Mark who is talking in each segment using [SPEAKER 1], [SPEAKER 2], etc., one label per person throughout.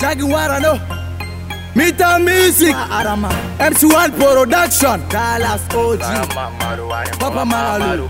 [SPEAKER 1] Jaguar no. Mita Music, MC1 Production, Dallas OG, Papa Mamalu,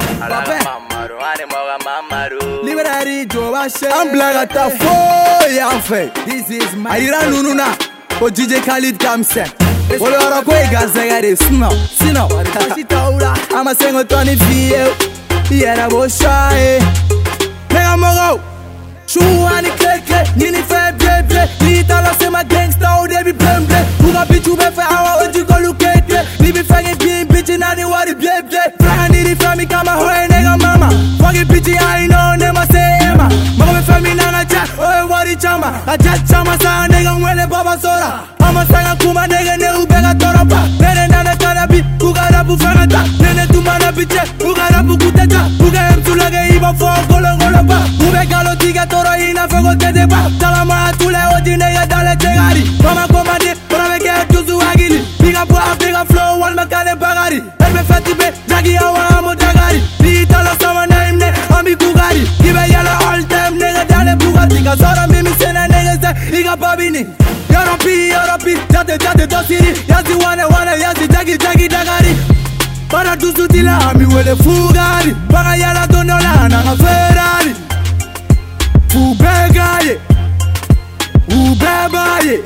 [SPEAKER 1] Liberary Joashe, I'm black at a four. This is my Ira Nununa, for DJ Khalid Kamsen. Olora Kwega Zagare, Sino, I'm a single Tony Fio, Yera Boshae, Mega Mogo, Shuani Keke, Nini Fab, Nitala Sema Gangsta, they be plumb. Who got bitch you for hour when you go look at it? Leave it faggot being bitchin' and they want it blip. Fly need it from me, come a hoe nigga mama. Fucking bitchy, I know, never say Emma. Mama for me, Nana chat, oh, what it chama. I just chama sound, nigga, when the Baba Soda. I'm a sang a kuma nigga, who beg a torapa. Nene Nana Kanabi, who got a bufangata. Nene Tumana bitch, who got a bukuteta. Who got him to like a even for Golongolaba. Who beg a lotiga tora in a fagot de ba. Talama to la ordinary dale tegari. Mama commande, but I get to Zuagili. Big up, big up flow, one Macane Bagari. Elme Fatibe, Jagi Awamo Jagari. Little someone named Ami Kugari. Give a yellow all time, nigga, dale Bugatti. Cause all of me missing a nigga, Liga Babini. Europe, Jate, Dosiri. Yazi wanna, Yazi Jagi Dagari. Para tu sutila, ami wele Fugari. Para yala Donola, na Ferrari. Fubegaye. Ubebaye.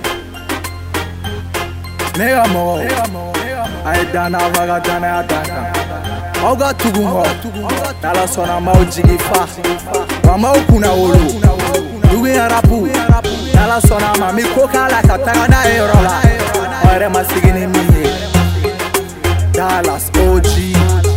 [SPEAKER 1] Nega mo, I dana vaga dana ataka. Oga tugungo, nala sona mau jigifa. Mama ukuna olu, dugi arapu. Nala sona mami koka la katanga na erola. Ore masigini miye, Dallas OG.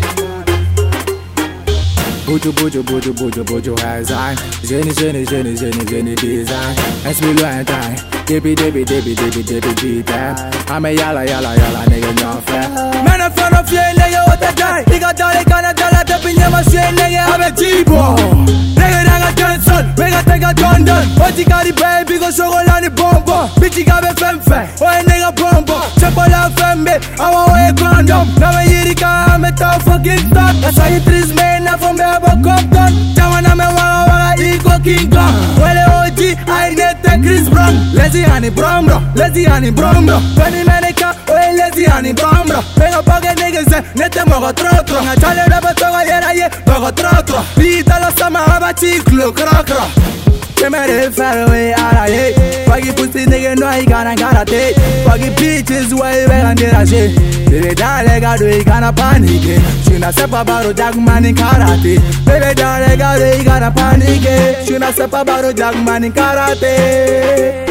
[SPEAKER 1] Bojo hazard. Jenny design. As we learn time. Debbie time. I'm a yala nigga no fair. Man a fan of you nigga what a guy. Nigga dolly kana dollar up in your machine nigga I'm a G-boy. Nigga naga Johnson. Nigga take a London. What you got the baby go show on the bomba. Bitch you got me femfe. Oh nigga bomba. Chapola fembe. I want a condom. Now I hear the car I'm a tough fucking stuff. That's how you treat me now from me about Compton. Jawana me waga ego King Kong. Well OG I net the Chris Brown. Lazy honey bromro. Penny manica, oh lazy honey bromro. Venga pague niggas, net the mogo trotro. Na chale raba toga yera ye, mogo trotro. Pita la sama haba chiclo crocro. Kemere far away ala ye. Pagi pussy nigga no I gonna take. Pagi bitches way back and get a shit. Baby dale gado I gonna panic. Shuna sepa baro jagman in karate. Baby dale gado I gonna panic. Shuna sepa baro jagman in karate.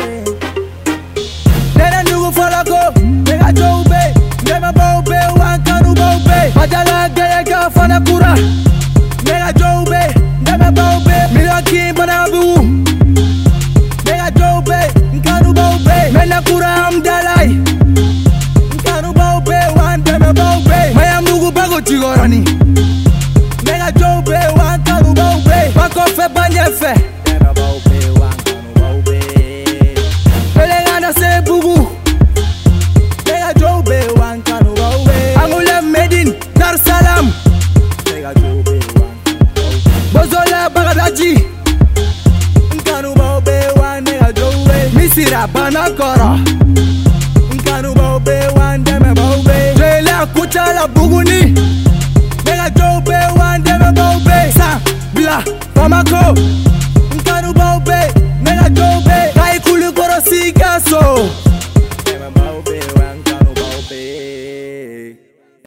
[SPEAKER 1] Nene nugu follow go, nigga jobe. Neme bobe, wan kanu bobe. Ajala gaya ka fana kura. Nigga jobe, neme bobe. Mila kim bana bu. Nigga jobe, nkanu bobe. Mena kura amdalai. Nkanu bobe, wan neme bobe. Maya mugu bago chigorani. Nigga jobe, wan kanu bobe. Bako fe banye fe. Neme bobe, wan kanu bobe. Pelegana se bubu. Nigga jobe, wan kanu bobe. Angule Medin, Dar Salam. Nigga jobe, wan kanu bobe. Bozola Bagadaji. Nkanu bobe, wan nigga jobe. Misira Banakora. Nkanu bobe, wan deme bobe. Jela Kuchala Buguni. Nigga jobe, wan deme bobe. Sa, Bla, Bamako.